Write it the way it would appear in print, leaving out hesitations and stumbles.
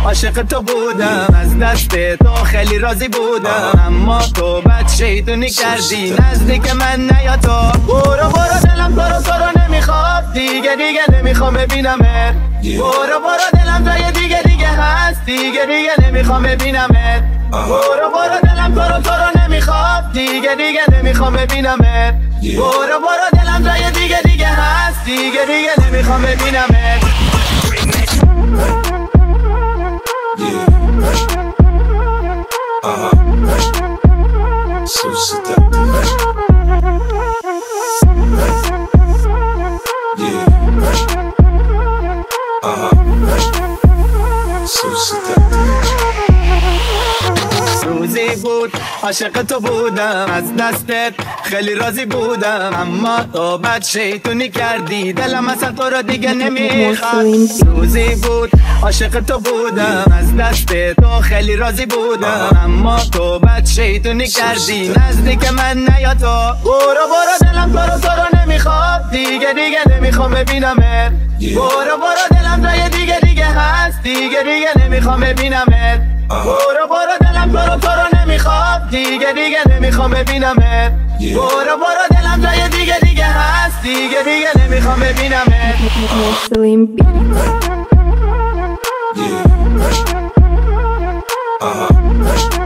عاشق تو بودم، از دست تو خیلی راضی بودم، اما تو بد شیطونی کردی نزدیک من نیا تو. برو برو دلم تو رو نمیخواد دیگه نمیخوام ببینمت. برو دلم جای دیگه هست دیگه نمیخوام ببینمت. برو دلم تو رو نمیخواد دیگه نمیخوام ببینمت. برو دلم جای دیگه هست دیگه نمیخوام ببینمت. So seductive. So seductive. روزی بود عاشق تو بودم، از دستت خیلی راضی بودم، اما تو بد شیطونی کردی دلم اصلا تو رو دیگه نمیخواد. روزی بود عاشق تو بودم، از دست تو خیلی راضی بودم، اما تو بد شیطونی کردی نزدیک من نیا تو. برو دلم تو رو نمیخواد دیگه نمیخوام ببینمت. برو دلم جای دیگه هست دیگه نمیخوام ببینمت. برو دلم تو رو نمیخواد دیگه نمیخوام ببینمت. برو دلم جای دیگه هست دیگه نمیخوام ببینمت. Yeah.